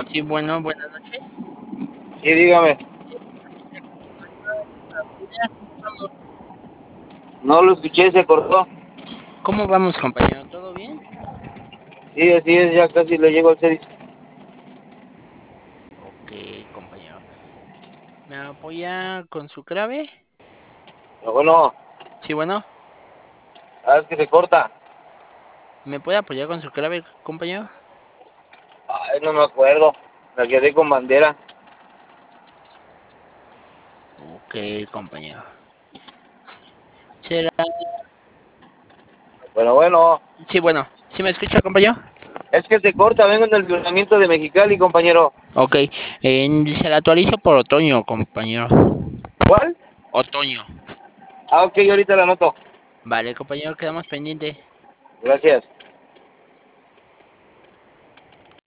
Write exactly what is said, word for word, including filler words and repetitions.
Sí, bueno, buenas noches. Sí, dígame. No lo escuché, se cortó. ¿Cómo vamos, compañero? ¿Todo bien? Sí, así es, ya casi le llego al servicio. Ok, compañero. ¿Me apoya con su clave? Pero bueno, Sí, bueno. ah, es que se corta. ¿Me puede apoyar con su clave, compañero? Ay, no me acuerdo. Me quedé con bandera. Ok, compañero. ¿Será? Pero bueno, Sí, bueno. ¿Sí me escucha, compañero? es que se corta. Vengo en el libramiento de Mexicali, compañero. Ok. Eh, se la actualizo por otoño, compañero. ¿Cuál? Otoño. Ah, ok, ahorita la anoto. Vale, compañero, quedamos pendientes. Gracias.